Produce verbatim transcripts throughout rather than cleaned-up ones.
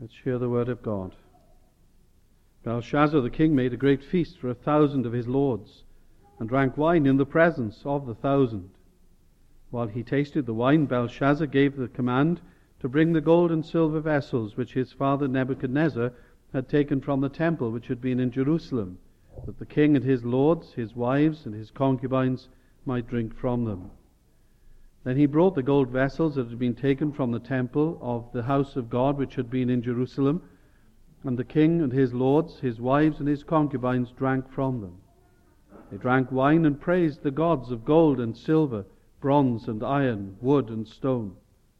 Let's hear the word of God. Belshazzar the king made a great feast for a thousand of his lords, and drank wine in the presence of the thousand. While he tasted the wine, Belshazzar gave the command to bring the gold and silver vessels which his father Nebuchadnezzar had taken from the temple which had been in Jerusalem, that the king and his lords, his wives, and his concubines might drink from them. Then he brought the gold vessels that had been taken from the temple of the house of God which had been in Jerusalem, and the king and his lords, his wives, and his concubines drank from them. They drank wine and praised the gods of gold and silver, bronze and iron, wood and stone.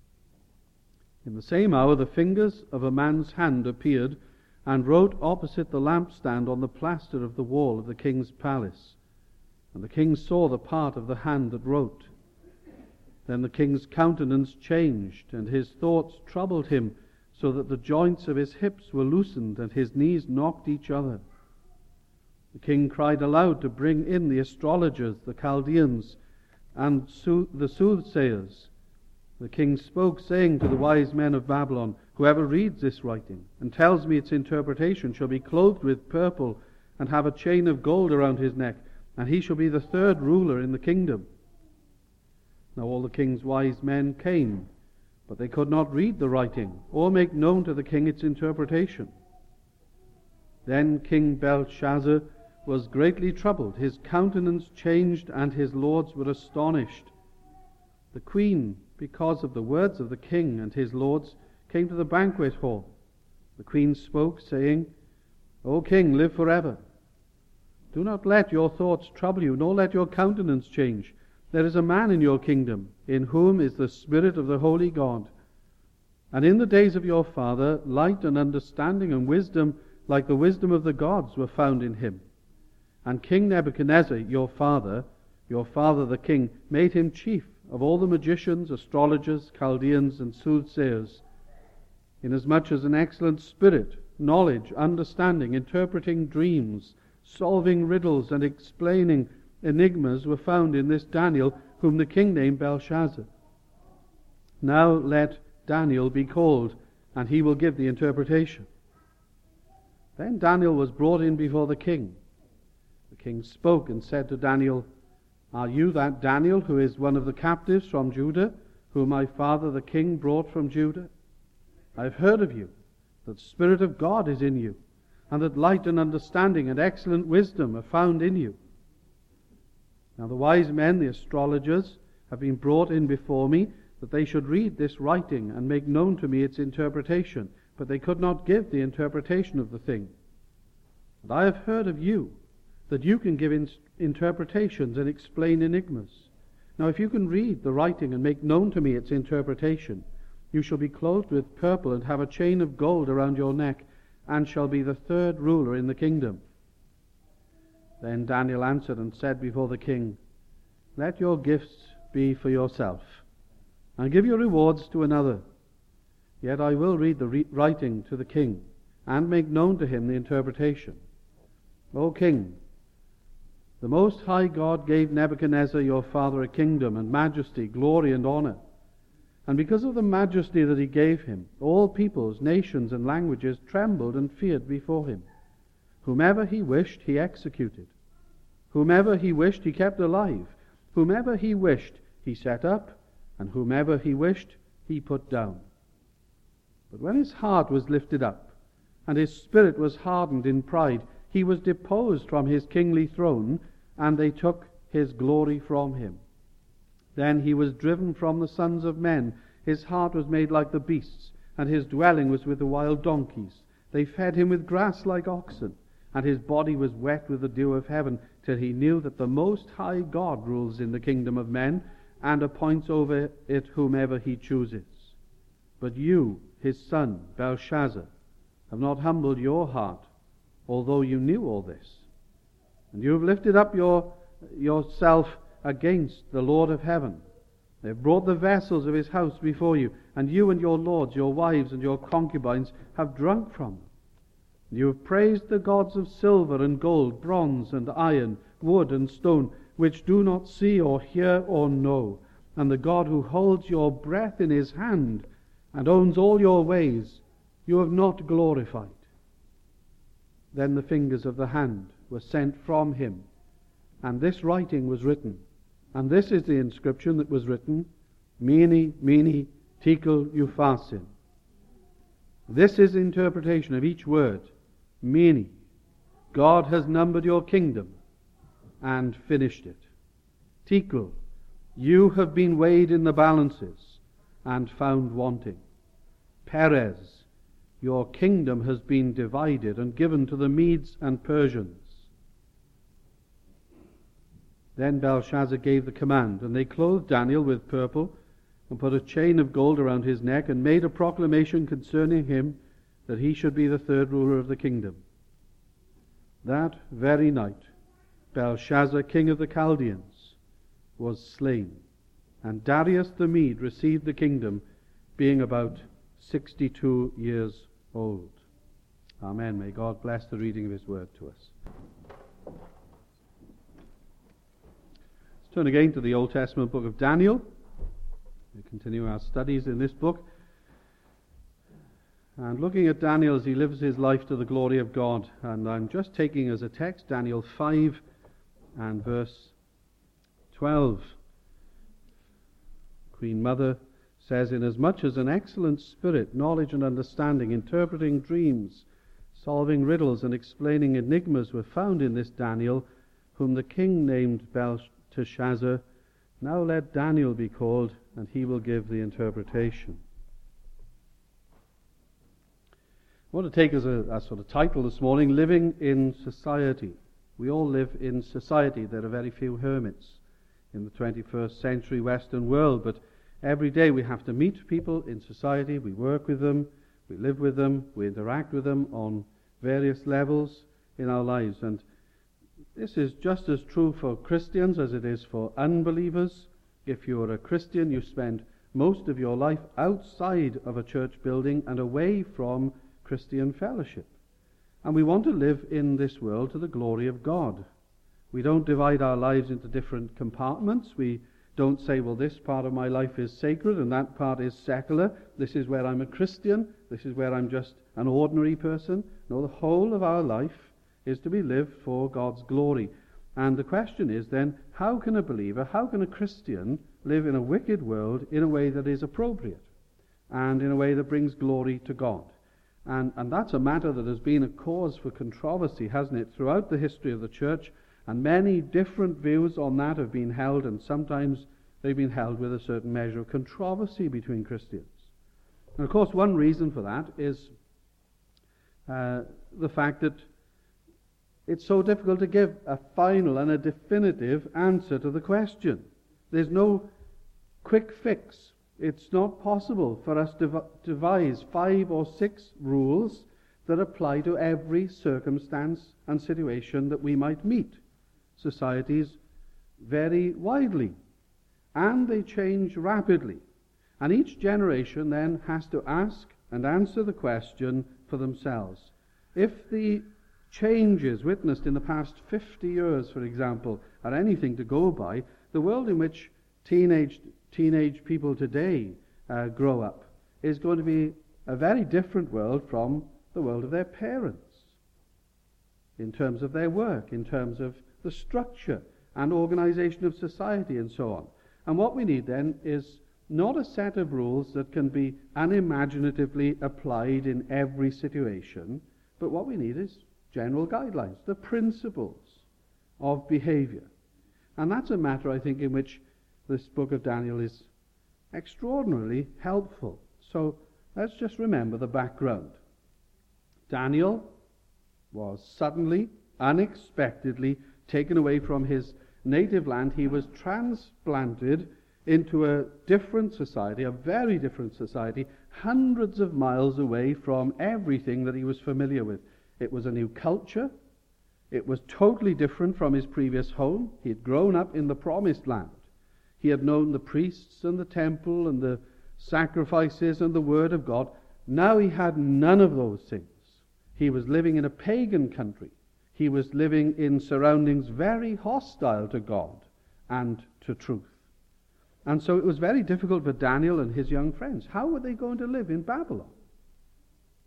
In the same hour the fingers of a man's hand appeared, and wrote opposite the lampstand on the plaster of the wall of the king's palace. And the king saw the part of the hand that wrote. Then the king's countenance changed, and his thoughts troubled him, so that the joints of his hips were loosened, and his knees knocked each other. The king cried aloud to bring in the astrologers, the Chaldeans, and the soothsayers. The king spoke, saying to the wise men of Babylon, "Whoever reads this writing, and tells me its interpretation, shall be clothed with purple, and have a chain of gold around his neck, and he shall be the third ruler in the kingdom." Now all the king's wise men came, but they could not read the writing, or make known to the king its interpretation. Then King Belshazzar was greatly troubled, his countenance changed, and his lords were astonished. The queen, because of the words of the king and his lords, came to the banquet hall. The queen spoke, saying, "O king, live forever. Do not let your thoughts trouble you, nor let your countenance change. There is a man in your kingdom, in whom is the Spirit of the Holy God. And in the days of your father, light and understanding and wisdom, like the wisdom of the gods, were found in him. And King Nebuchadnezzar, your father, your father the king, made him chief of all the magicians, astrologers, Chaldeans, and soothsayers, inasmuch as an excellent spirit, knowledge, understanding, interpreting dreams, solving riddles, and explaining enigmas were found in this Daniel, whom the king named Belshazzar. Now let Daniel be called, and he will give the interpretation." Then Daniel was brought in before the king. The king spoke and said to Daniel, "Are you that Daniel who is one of the captives from Judah, whom my father the king brought from Judah? I have heard of you, that the Spirit of God is in you, and that light and understanding and excellent wisdom are found in you. Now the wise men, the astrologers, have been brought in before me, that they should read this writing and make known to me its interpretation, but they could not give the interpretation of the thing. And I have heard of you, that you can give in- interpretations and explain enigmas. Now if you can read the writing and make known to me its interpretation, you shall be clothed with purple and have a chain of gold around your neck, and shall be the third ruler in the kingdom." Then Daniel answered and said before the king, "Let your gifts be for yourself, and give your rewards to another. Yet I will read the re- writing to the king, and make known to him the interpretation. O king, the Most High God gave Nebuchadnezzar your father a kingdom and majesty, glory and honor. And because of the majesty that he gave him, all peoples, nations, and languages trembled and feared before him. Whomever he wished, he executed. Whomever he wished, he kept alive. Whomever he wished, he set up. And whomever he wished, he put down. But when his heart was lifted up, and his spirit was hardened in pride, he was deposed from his kingly throne, and they took his glory from him. Then he was driven from the sons of men. His heart was made like the beasts, and his dwelling was with the wild donkeys. They fed him with grass like oxen, and his body was wet with the dew of heaven, till he knew that the Most High God rules in the kingdom of men, and appoints over it whomever he chooses. But you, his son, Belshazzar, have not humbled your heart, although you knew all this. And you have lifted up your yourself against the Lord of heaven. They have brought the vessels of his house before you, and you and your lords, your wives, and your concubines have drunk from them. You have praised the gods of silver and gold, bronze and iron, wood and stone, which do not see or hear or know, and the God who holds your breath in his hand and owns all your ways, you have not glorified. Then the fingers of the hand were sent from him, and this writing was written. And this is the inscription that was written, Mene, Mene, Tekel, Upharsin. This is the interpretation of each word. Mene, God has numbered your kingdom and finished it. Tekel, you have been weighed in the balances and found wanting. Peres, your kingdom has been divided and given to the Medes and Persians. Then Belshazzar gave the command, and they clothed Daniel with purple, and put a chain of gold around his neck, and made a proclamation concerning him, that he should be the third ruler of the kingdom. That very night, Belshazzar, king of the Chaldeans, was slain, and Darius the Mede received the kingdom, being about sixty-two years old. Amen. May God bless the reading of his word to us. Let's turn again to the Old Testament book of Daniel. We continue our studies in this book. And looking at Daniel as he lives his life to the glory of God. And I'm just taking as a text Daniel five and verse twelve. Queen Mother says, inasmuch as an excellent spirit, knowledge and understanding, interpreting dreams, solving riddles and explaining enigmas were found in this Daniel, whom the king named Belteshazzar, now let Daniel be called, and he will give the interpretation. I want to take as a, a sort of title this morning, Living in Society. We all live in society. There are very few hermits in the twenty-first century Western world, but every day we have to meet people in society, we work with them, we live with them, we interact with them on various levels in our lives. And this is just as true for Christians as it is for unbelievers. If you're a Christian, you spend most of your life outside of a church building and away from Christian fellowship. And we want to live in this world to the glory of God. We don't divide our lives into different compartments. We don't say, well, this part of my life is sacred and that part is secular. This is where I'm a Christian. This is where I'm just an ordinary person. No, the whole of our life is to be lived for God's glory. And the question is then, how can a believer, how can a Christian live in a wicked world in a way that is appropriate and in a way that brings glory to God? And, and that's a matter that has been a cause for controversy, hasn't it, throughout the history of the church. And many different views on that have been held, and sometimes they've been held with a certain measure of controversy between Christians. And of course, one reason for that is uh, the fact that it's so difficult to give a final and a definitive answer to the question. There's no quick fix. It's not possible for us to devise five or six rules that apply to every circumstance and situation that we might meet. Societies vary widely, and they change rapidly. And each generation then has to ask and answer the question for themselves. If the changes witnessed in the past fifty years, for example, are anything to go by, the world in which teenage teenage people today uh, grow up is going to be a very different world from the world of their parents, in terms of their work, in terms of the structure and organization of society and so on. And what we need then is not a set of rules that can be unimaginatively applied in every situation, but what we need is general guidelines, the principles of behavior. And that's a matter, I think, in which this book of Daniel is extraordinarily helpful. So let's just remember the background. Daniel was suddenly, unexpectedly taken away from his native land. He was transplanted into a different society, a very different society, hundreds of miles away from everything that he was familiar with. It was a new culture. It was totally different from his previous home. He had grown up in the promised land. He had known the priests and the temple and the sacrifices and the word of God. Now he had none of those things. He was living in a pagan country. He was living in surroundings very hostile to God and to truth. And so it was very difficult for Daniel and his young friends. How were they going to live in Babylon?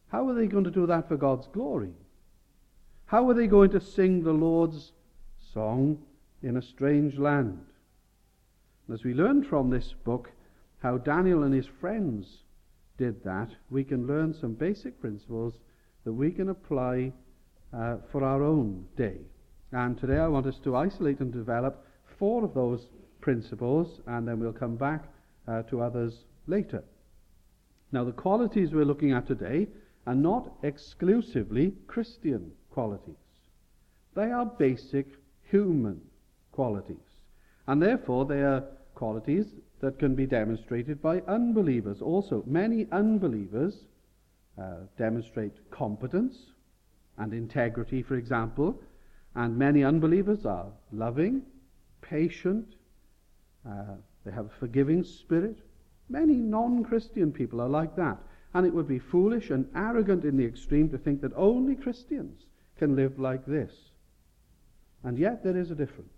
How are they going to do that for God's glory? How are they going to sing the Lord's song in a strange land? As we learn from this book how Daniel and his friends did that, we can learn some basic principles that we can apply uh, for our own day. And today I want us to isolate and develop four of those principles, and then we'll come back uh, to others later. Now, the qualities we're looking at today are not exclusively Christian qualities. They are basic human qualities, and therefore they are qualities that can be demonstrated by unbelievers also. Many unbelievers uh, demonstrate competence and integrity, for example, and many unbelievers are loving, patient, uh, they have a forgiving spirit. Many non-Christian people are like that, and it would be foolish and arrogant in the extreme to think that only Christians can live like this. And yet there is a difference.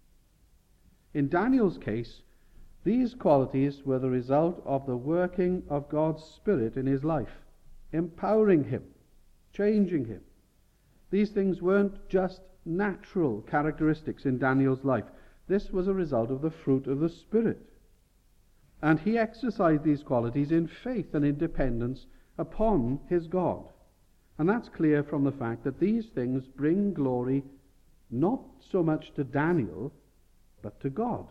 In Daniel's case, these qualities were the result of the working of God's Spirit in his life, empowering him, changing him. These things weren't just natural characteristics in Daniel's life. This was a result of the fruit of the Spirit. And he exercised these qualities in faith and in dependence upon his God. And that's clear from the fact that these things bring glory not so much to Daniel, but to God.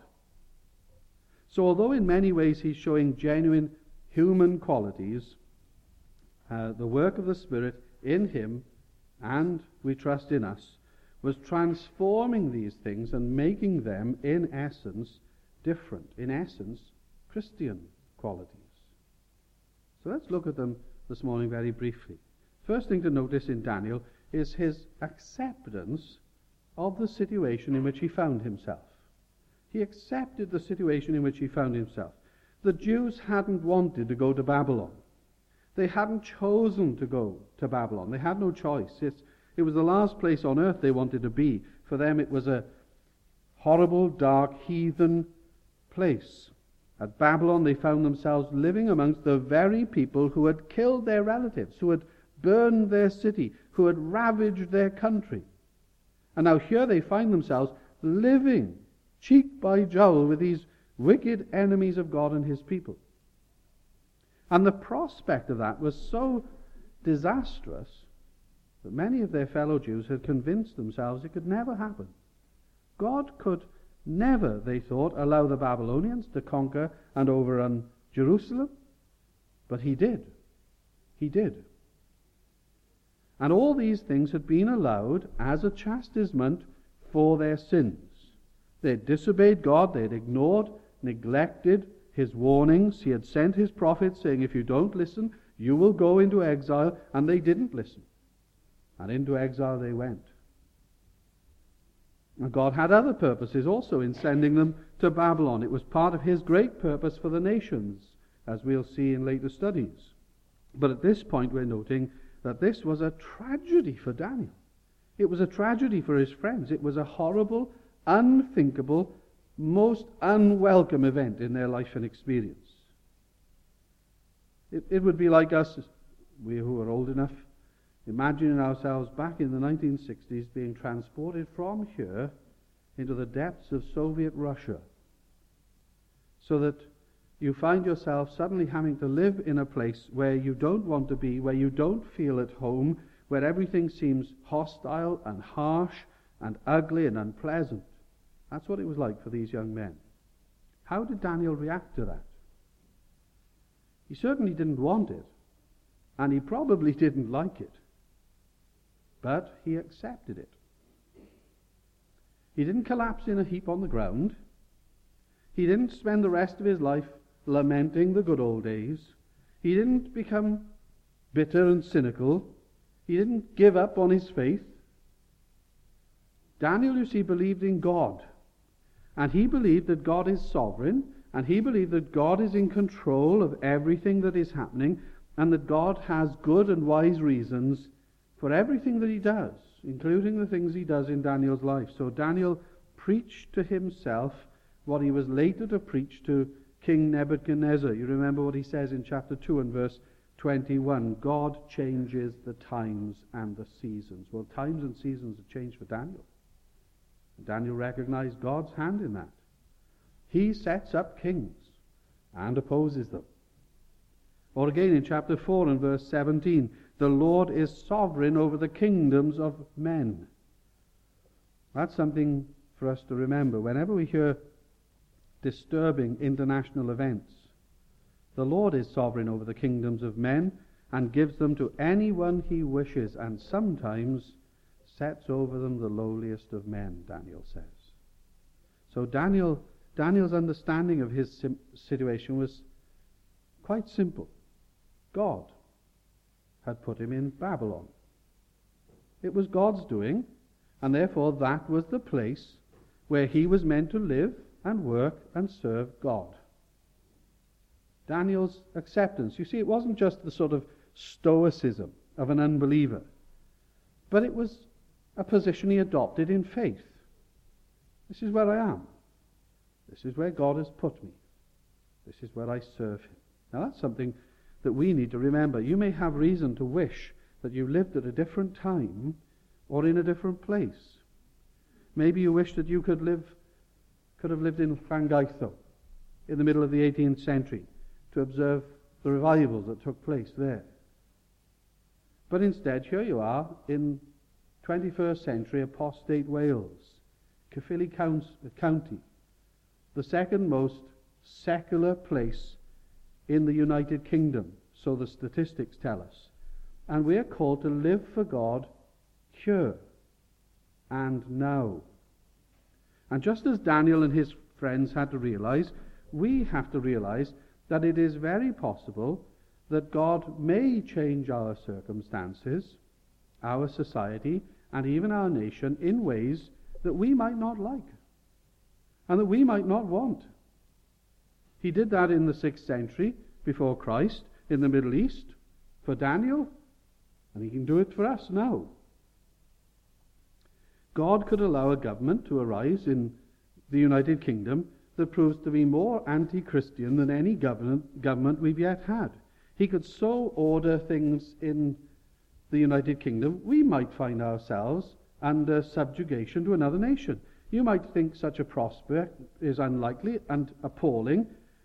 So although in many ways he's showing genuine human qualities, uh, the work of the Spirit in him, and we trust in us, was transforming these things and making them, in essence, different. In essence, Christian qualities. So let's look at them this morning very briefly. First thing to notice in Daniel is his acceptance of the situation in which he found himself. He accepted the situation in which he found himself. The Jews hadn't wanted to go to Babylon. They hadn't chosen to go to Babylon. They had no choice. It's, it was the last place on earth they wanted to be. For them it was a horrible, dark, heathen place. At Babylon they found themselves living amongst the very people who had killed their relatives, who had burned their city, who had ravaged their country. And now here they find themselves living cheek by jowl with these wicked enemies of God and his people. And the prospect of that was so disastrous that many of their fellow Jews had convinced themselves it could never happen. God could never, they thought, allow the Babylonians to conquer and overrun Jerusalem. But he did. He did. And all these things had been allowed as a chastisement for their sins. They had disobeyed God. They had ignored, neglected his warnings. He had sent his prophets saying, if you don't listen, you will go into exile. And they didn't listen. And into exile they went. And God had other purposes also in sending them to Babylon. It was part of his great purpose for the nations, as we'll see in later studies. But at this point we're noting that this was a tragedy for Daniel. It was a tragedy for his friends. It was a horrible, unthinkable, most unwelcome event in their life and experience. It, it would be like us, we who are old enough, imagining ourselves back in the nineteen sixties being transported from here into the depths of Soviet Russia, so that you find yourself suddenly having to live in a place where you don't want to be, where you don't feel at home, where everything seems hostile and harsh and ugly and unpleasant. That's what it was like for these young men. How did Daniel react to that? He certainly didn't want it, and he probably didn't like it. But he accepted it. He didn't collapse in a heap on the ground. He didn't spend the rest of his life lamenting the good old days. He didn't become bitter and cynical. He didn't give up on his faith. Daniel, you see, believed in God. And he believed that God is sovereign, and he believed that God is in control of everything that is happening, and that God has good and wise reasons for everything that he does, including the things he does in Daniel's life. So Daniel preached to himself what he was later to preach to King Nebuchadnezzar. You remember what he says in chapter two and verse twenty-one, God changes the times and the seasons. Well, times and seasons have changed for Daniel. Daniel recognized God's hand in that. He sets up kings and opposes them. Or again in chapter four and verse seventeen, the Lord is sovereign over the kingdoms of men. That's something for us to remember. Whenever we hear disturbing international events, the Lord is sovereign over the kingdoms of men and gives them to anyone he wishes, and sometimes sets over them the lowliest of men, Daniel says. So Daniel, Daniel's understanding of his sim- situation was quite simple. God had put him in Babylon. It was God's doing, and therefore that was the place where he was meant to live and work and serve God. Daniel's acceptance, you see, it wasn't just the sort of stoicism of an unbeliever, but it was a position he adopted in faith. This is where I am. This is where God has put me. This is where I serve him. Now that's something that we need to remember. You may have reason to wish that you lived at a different time or in a different place. Maybe you wish that you could live, could have lived in Llangeitho in the middle of the eighteenth century to observe the revivals that took place there. But instead, here you are in twenty-first century apostate Wales, Caerphilly County, the second most secular place in the United Kingdom, so the statistics tell us. And we are called to live for God here and now. And just as Daniel and his friends had to realize, we have to realize that it is very possible that God may change our circumstances, our society, and even our nation in ways that we might not like and that we might not want. He did that in the sixth century before Christ in the Middle East for Daniel, and he can do it for us now. God could allow a government to arise in the United Kingdom that proves to be more anti-Christian than any government, government we've yet had. He could so order things in the United Kingdom, we might find ourselves under subjugation to another nation. You might think such a prospect is unlikely and appalling,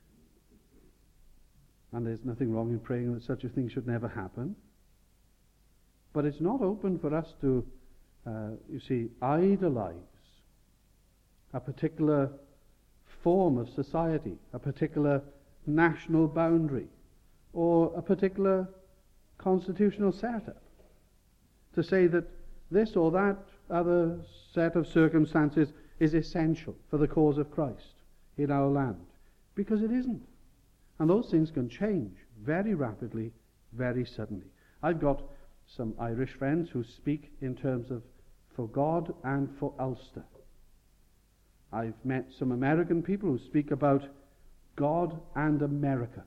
and there's nothing wrong in praying that such a thing should never happen. But it's not open for us to, uh, you see, idolize a particular form of society, a particular national boundary, or a particular constitutional setup. To say that this or that other set of circumstances is essential for the cause of Christ in our land. Because it isn't. And those things can change very rapidly, very suddenly. I've got some Irish friends who speak in terms of for God and for Ulster. I've met some American people who speak about God and America.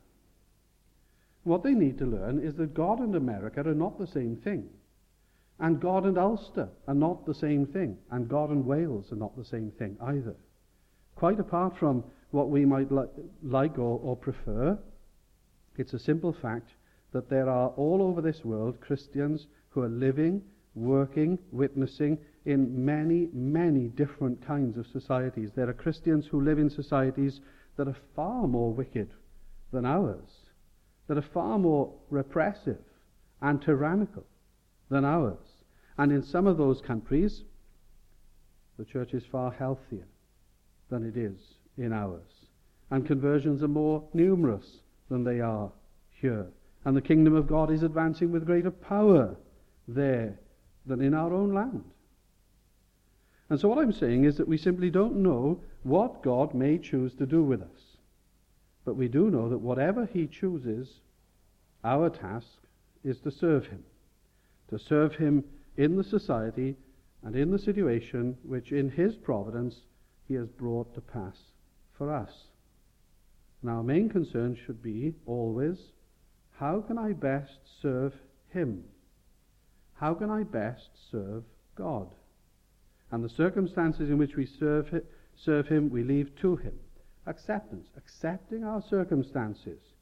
What they need to learn is that God and America are not the same thing. And God and Ulster are not the same thing. And God and Wales are not the same thing either. Quite apart from what we might li- like or, or prefer, it's a simple fact that there are all over this world Christians who are living, working, witnessing in many, many different kinds of societies. There are Christians who live in societies that are far more wicked than ours, that are far more repressive and tyrannical than ours. And in some of those countries, the church is far healthier than it is in ours. And conversions are more numerous than they are here. And the kingdom of God is advancing with greater power there than in our own land. And so what I'm saying is that we simply don't know what God may choose to do with us. But we do know that whatever he chooses, our task is to serve him. To serve him in the society and in the situation which in his providence he has brought to pass for us. And our main concern should be always, how can I best serve him? How can I best serve God? And the circumstances in which we serve, serve him, we leave to him. Acceptance, accepting our circumstances,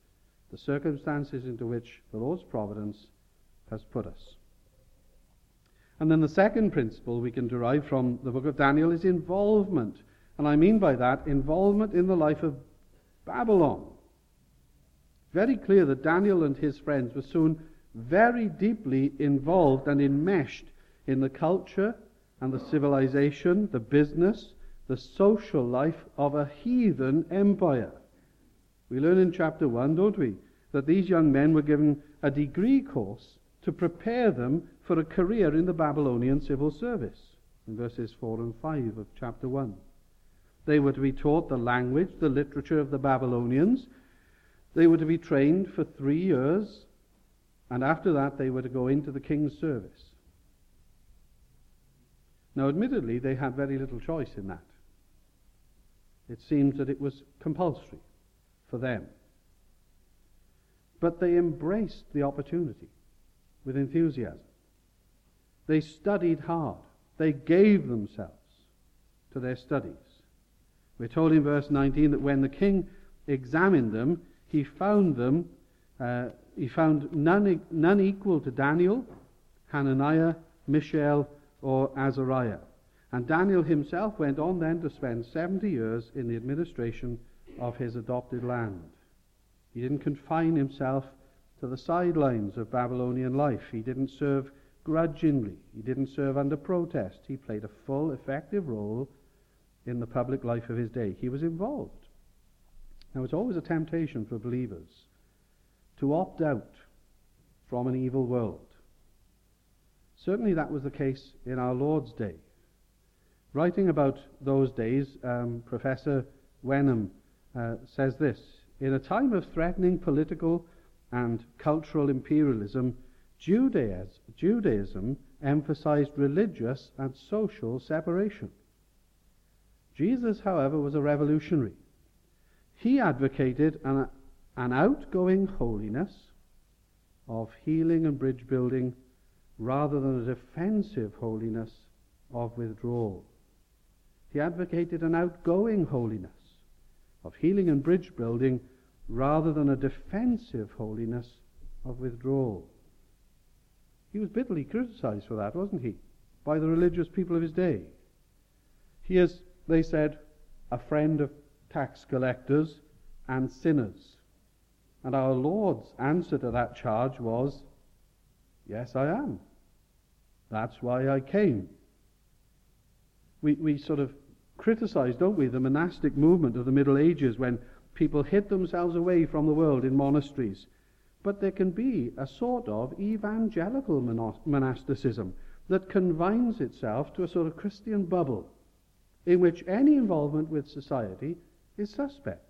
the circumstances into which the Lord's providence has put us. And then the second principle we can derive from the book of Daniel is involvement. And I mean by that, involvement in the life of Babylon. Very clear that Daniel and his friends were soon very deeply involved and enmeshed in the culture and the civilization, the business, the social life of a heathen empire. We learn in chapter one, don't we, that these young men were given a degree course to prepare them for a career in the Babylonian civil service, in verses four and five of chapter one. They were to be taught the language, the literature of the Babylonians. They were to be trained for three years, and after that they were to go into the king's service. Now, admittedly, they had very little choice in that. It seems that it was compulsory for them. But they embraced the opportunity with enthusiasm. They studied hard. They gave themselves to their studies. We're told in verse nineteen that when the king examined them, he found them, uh, he found none, none equal to Daniel, Hananiah, Mishael, or Azariah. And Daniel himself went on then to spend seventy years in the administration of his adopted land. He didn't confine himself to the sidelines of Babylonian life. He didn't serve grudgingly. He didn't serve under protest. He played a full, effective role in the public life of his day. He was involved. Now, it's always a temptation for believers to opt out from an evil world. Certainly that was the case in our Lord's day. Writing about those days, um, Professor Wenham uh, says this: in a time of threatening political and cultural imperialism, Judaism, Judaism emphasized religious and social separation. Jesus, however, was a revolutionary. He advocated an, an outgoing holiness of healing and bridge building rather than a defensive holiness of withdrawal. He advocated an outgoing holiness of healing and bridge building rather than a defensive holiness of withdrawal. He was bitterly criticized for that, wasn't he, by the religious people of his day. He is, they said, a friend of tax collectors and sinners. And our Lord's answer to that charge was, yes, I am. That's why I came. We, we sort of criticize, don't we, the monastic movement of the Middle Ages when people hid themselves away from the world in monasteries. But there can be a sort of evangelical monasticism that confines itself to a sort of Christian bubble in which any involvement with society is suspect.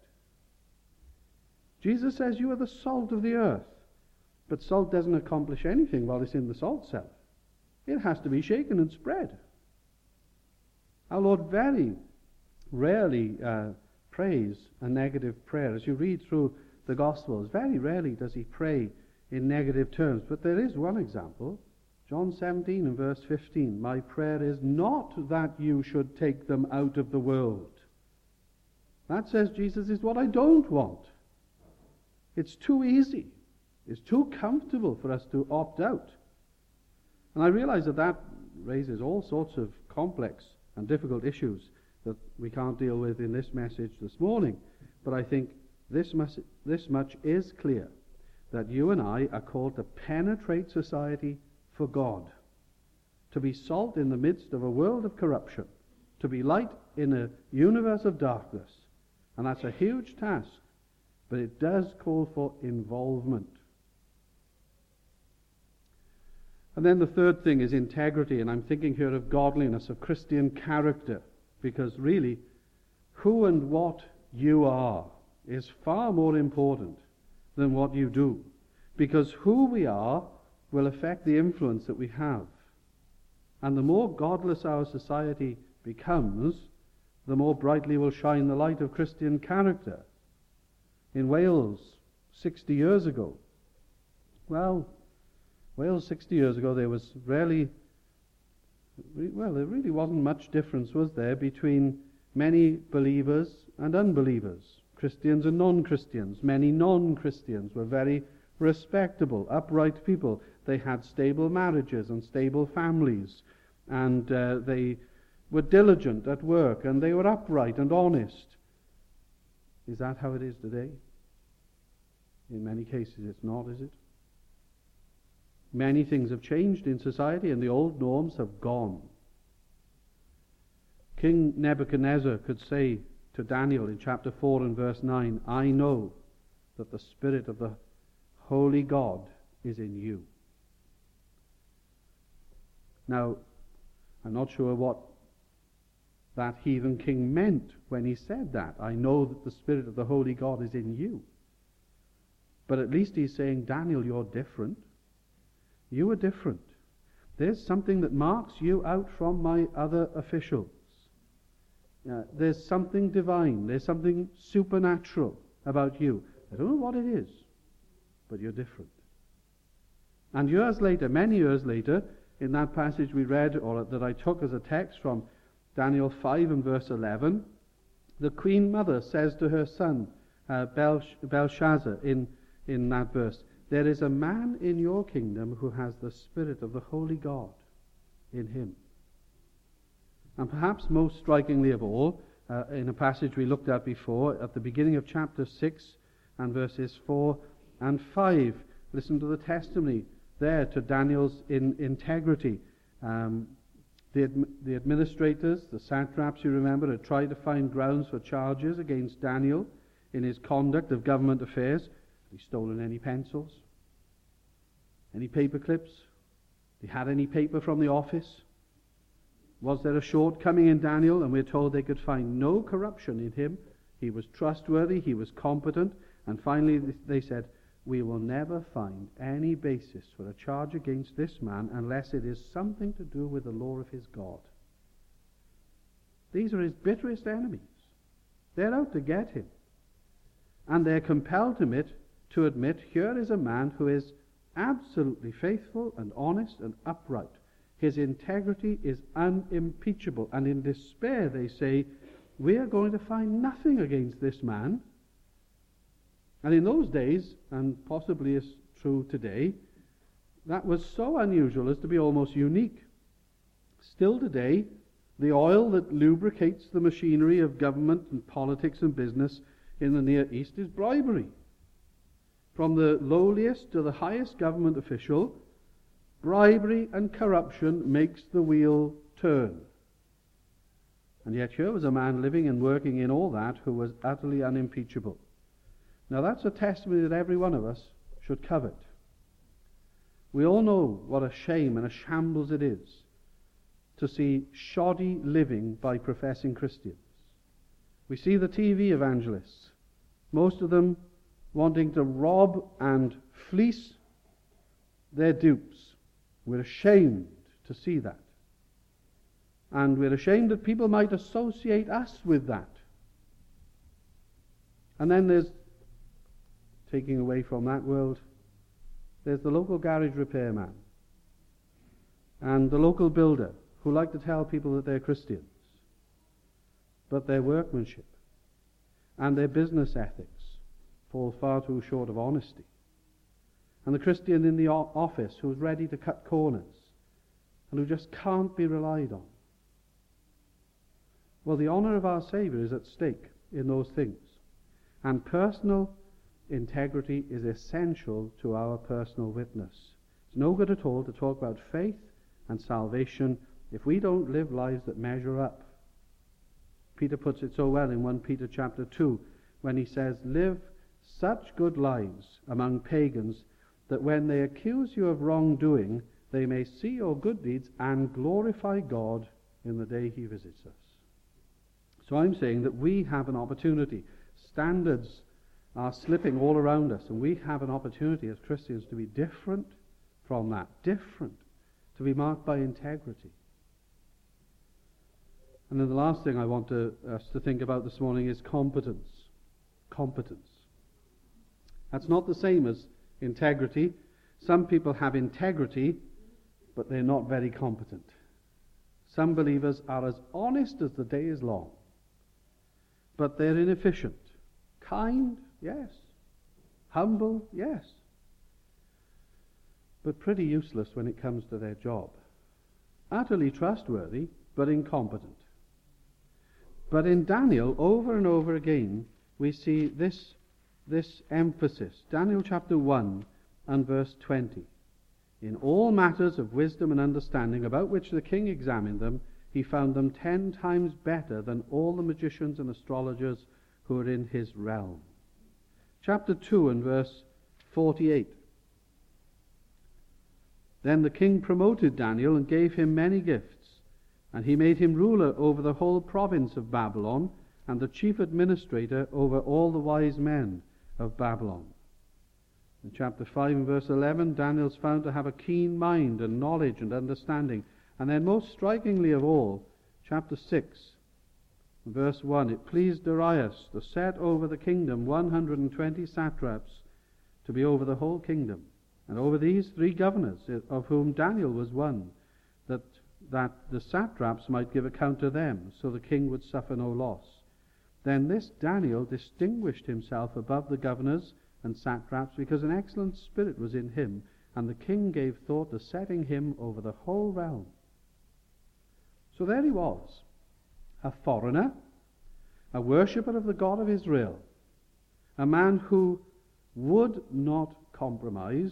Jesus says you are the salt of the earth, but salt doesn't accomplish anything while it's in the salt cellar. It has to be shaken and spread. Our Lord very rarely uh, prays a negative prayer. As you read through the Gospels, very rarely does he pray in negative terms. But there is one example. John seventeen and verse fifteen. My prayer is not that you should take them out of the world. That, says Jesus, is what I don't want. It's too easy. It's too comfortable for us to opt out. And I realize that that raises all sorts of complex and difficult issues that we can't deal with in this message this morning. But I think this, must, this much is clear, that you and I are called to penetrate society for God, to be salt in the midst of a world of corruption, to be light in a universe of darkness. And that's a huge task, but it does call for involvement. And then the third thing is integrity, and I'm thinking here of godliness, of Christian character, because really, who and what you are is far more important than what you do, because who we are will affect the influence that we have. And the more godless our society becomes, the more brightly will shine the light of Christian character. In Wales, sixty years ago, well, Wales sixty years ago, there was rarely, well, there really wasn't much difference, was there, between many believers and unbelievers. Christians and non-Christians. Many non-Christians were very respectable, upright people. They had stable marriages and stable families, and uh, they were diligent at work, and they were upright and honest. Is that how it is today? In many cases it's not, is it? Many things have changed in society, and the old norms have gone. King Nebuchadnezzar could say to Daniel in chapter four and verse nine, I know that the Spirit of the Holy God is in you. Now, I'm not sure what that heathen king meant when he said that. I know that the Spirit of the Holy God is in you. But at least he's saying, Daniel, you're different. You are different. There's something that marks you out from my other officials. Uh, there's something divine. There's something supernatural about you. I don't know what it is, but you're different. And years later, many years later, in that passage we read, or that I took as a text from Daniel five and verse eleven, the Queen Mother says to her son, uh, Belsh- Belshazzar, in, in that verse, there is a man in your kingdom who has the Spirit of the Holy God in him. And perhaps most strikingly of all, uh, in a passage we looked at before, at the beginning of chapter six and verses four and five, listen to the testimony there to Daniel's in, integrity. Um, the, admi- the administrators, the satraps, you remember, had tried to find grounds for charges against Daniel in his conduct of government affairs. Had he stolen any pencils? Any paper clips? Had he had any paper from the office? Was there a shortcoming in Daniel? And we're told they could find no corruption in him. He was trustworthy, he was competent, and finally they said, we will never find any basis for a charge against this man unless it is something to do with the law of his God. These are his bitterest enemies. They're out to get him. And they're compelled to admit, to admit, here is a man who is absolutely faithful and honest and upright. His integrity is unimpeachable. And in despair they say, we are going to find nothing against this man. And in those days, and possibly is true today, that was so unusual as to be almost unique. Still today, the oil that lubricates the machinery of government and politics and business in the Near East is bribery. From the lowliest to the highest government official, bribery and corruption makes the wheel turn. And yet here was a man living and working in all that who was utterly unimpeachable. Now that's a testimony that every one of us should covet. We all know what a shame and a shambles it is to see shoddy living by professing Christians. We see the T V evangelists, most of them wanting to rob and fleece their dupes. We're ashamed to see that. And we're ashamed that people might associate us with that. And then there's, taking away from that world, there's the local garage repairman and the local builder who like to tell people that they're Christians, but their workmanship and their business ethics fall far too short of honesty. And the Christian in the o- office who's ready to cut corners and who just can't be relied on. Well, the honor of our Saviour is at stake in those things. And personal integrity is essential to our personal witness. It's no good at all to talk about faith and salvation if we don't live lives that measure up. Peter puts it so well in First Peter chapter two when he says, live such good lives among pagans that when they accuse you of wrongdoing, they may see your good deeds and glorify God in the day he visits us. So I'm saying that we have an opportunity. Standards are slipping all around us, and we have an opportunity as Christians to be different from that, different, to be marked by integrity. And then the last thing I want to, us to think about this morning is competence. Competence. That's not the same as integrity. Some people have integrity, but they're not very competent. Some believers are as honest as the day is long, but they're inefficient, kind, yes. Humble, yes. But pretty useless when it comes to their job. Utterly trustworthy, but incompetent. But in Daniel, over and over again, we see this, this emphasis. Daniel chapter one and verse twenty. In all matters of wisdom and understanding, about which the king examined them, he found them ten times better than all the magicians and astrologers who were in his realm. Chapter two and verse forty-eight. Then the king promoted Daniel and gave him many gifts, and he made him ruler over the whole province of Babylon, and the chief administrator over all the wise men of Babylon. In chapter five and verse eleven, Daniel's found to have a keen mind and knowledge and understanding. And then most strikingly of all, chapter six, verse one, it pleased Darius to set over the kingdom one hundred twenty satraps to be over the whole kingdom, and over these three governors, of whom Daniel was one, that, that the satraps might give account to them, so the king would suffer no loss. Then this Daniel distinguished himself above the governors and satraps, because an excellent spirit was in him, and the king gave thought to setting him over the whole realm. So there he was, a foreigner, a worshipper of the God of Israel, a man who would not compromise,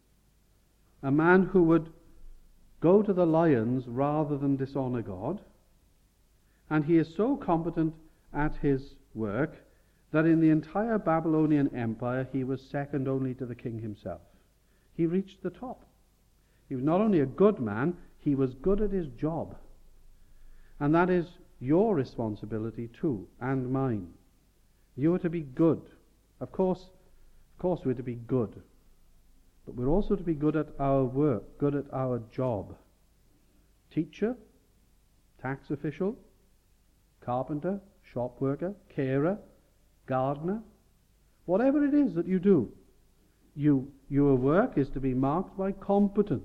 a man who would go to the lions rather than dishonor God, and he is so competent at his work that in the entire Babylonian Empire he was second only to the king himself. He reached the top. He was not only a good man, he was good at his job. And that is your responsibility too, and mine. You are to be good. Of course, of course we're to be good. But we're also to be good at our work, good at our job. Teacher, tax official, carpenter, shop worker, carer, gardener, whatever it is that you do, you, your work is to be marked by competence.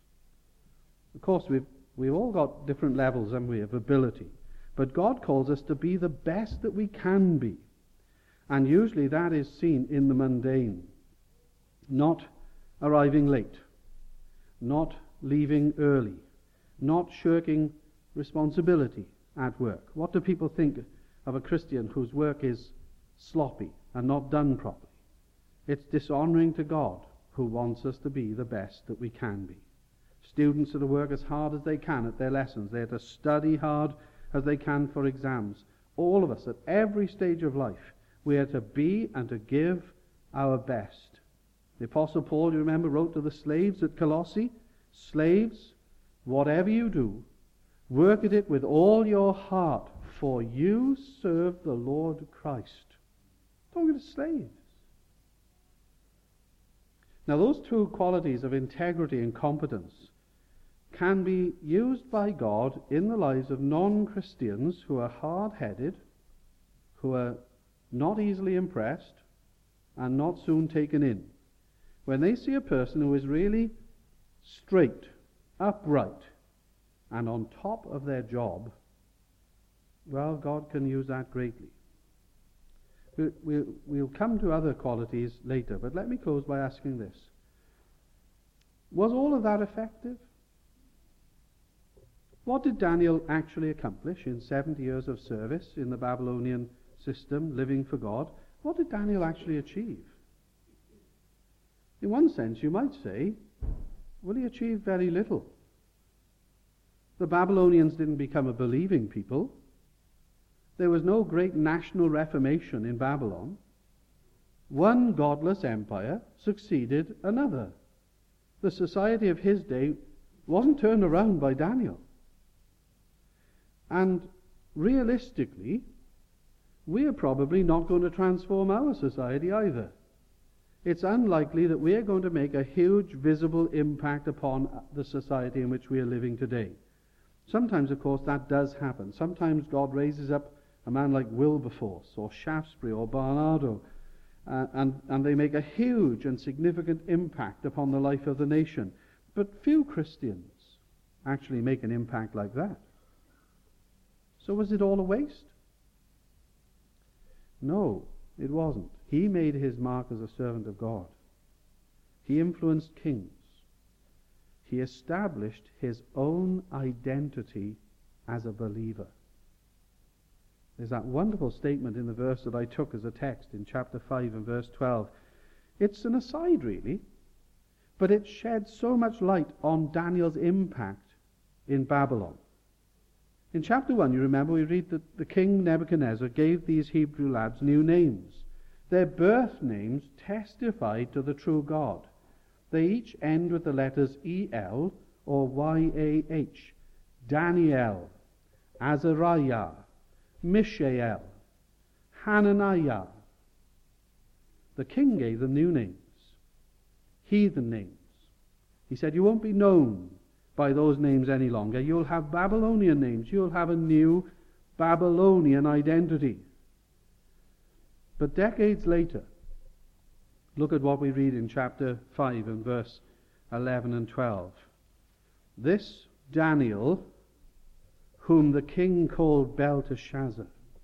Of course, we've, we've all got different levels, haven't we, of ability. But God calls us to be the best that we can be. And usually that is seen in the mundane. Not arriving late, not leaving early, not shirking responsibility at work. What do people think of a Christian whose work is sloppy and not done properly? It's dishonoring to God, who wants us to be the best that we can be. Students are to work as hard as they can at their lessons. They're to study hard as they can for exams. All of us, at every stage of life, we are to be and to give our best. The Apostle Paul, you remember, wrote to the slaves at Colossae, slaves, whatever you do, work at it with all your heart, for you serve the Lord Christ. Talking to slaves. Now those two qualities of integrity and competence can be used by God in the lives of non-Christians who are hard-headed, who are not easily impressed, and not soon taken in. When they see a person who is really straight, upright, and on top of their job, well, God can use that greatly. We'll, we'll, we'll come to other qualities later, but let me close by asking this. Was all of that effective? What did Daniel actually accomplish in seventy years of service in the Babylonian system, living for God? What did Daniel actually achieve? In one sense, you might say, well, he achieved very little. The Babylonians didn't become a believing people. There was no great national reformation in Babylon. One godless empire succeeded another. The society of his day wasn't turned around by Daniel. And realistically, we are probably not going to transform our society either. It's unlikely that we are going to make a huge visible impact upon the society in which we are living today. Sometimes, of course, that does happen. Sometimes God raises up a man like Wilberforce or Shaftesbury or Barnardo, uh, and, and they make a huge and significant impact upon the life of the nation. But few Christians actually make an impact like that. So was it all a waste? No. It wasn't. He made his mark as a servant of God. He influenced kings. He established his own identity as a believer. There's that wonderful statement in the verse that I took as a text in chapter five and verse twelve. It's an aside, really, but it sheds so much light on Daniel's impact in Babylon. In chapter one, you remember, we read that the king Nebuchadnezzar gave these Hebrew lads new names. Their birth names testified to the true God. They each end with the letters E L or Y A H. Daniel, Azariah, Mishael, Hananiah. The king gave them new names, heathen names. He said, you won't be known by those names any longer. You'll have Babylonian names. You'll have a new Babylonian identity. But decades later, look at what we read in chapter five and verse eleven and twelve. This Daniel, whom the king called Belteshazzar.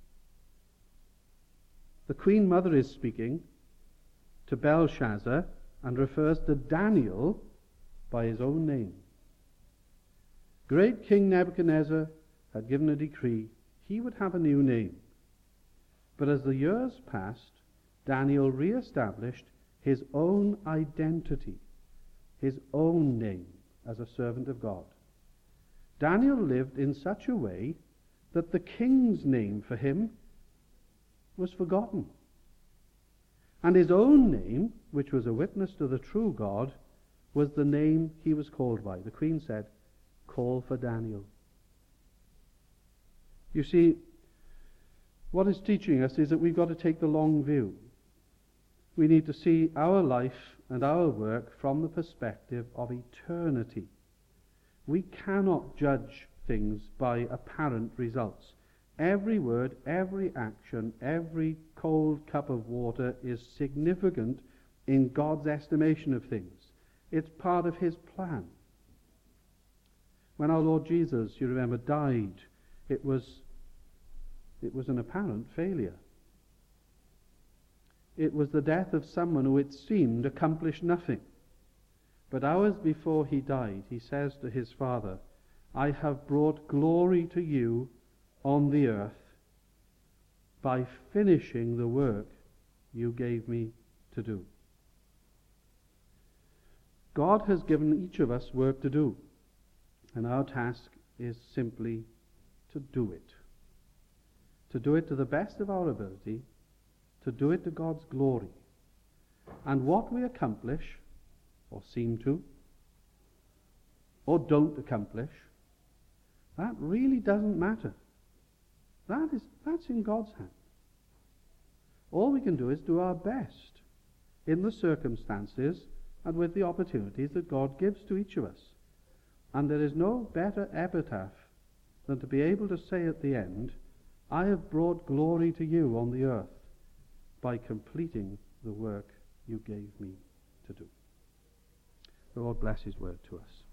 The queen mother is speaking to Belshazzar and refers to Daniel by his own name. Great King Nebuchadnezzar had given a decree he would have a new name. But as the years passed, Daniel re-established his own identity, his own name as a servant of God. Daniel lived in such a way that the king's name for him was forgotten. And his own name, which was a witness to the true God, was the name he was called by. The queen said, call for Daniel. You see, what it's teaching us is that we've got to take the long view. We need to see our life and our work from the perspective of eternity. We cannot judge things by apparent results. Every word, every action, every cold cup of water is significant in God's estimation of things. It's part of his plan. When our Lord Jesus, you remember, died, it was, it was an apparent failure. It was the death of someone who, it seemed, accomplished nothing. But hours before he died, he says to his Father, I have brought glory to you on the earth by finishing the work you gave me to do. God has given each of us work to do, and our task is simply to do it. To do it to the best of our ability, to do it to God's glory. And what we accomplish, or seem to, or don't accomplish, that really doesn't matter. That is, that's in God's hand. All we can do is do our best in the circumstances and with the opportunities that God gives to each of us. And there is no better epitaph than to be able to say at the end, I have brought glory to you on the earth by completing the work you gave me to do. The Lord bless his word to us.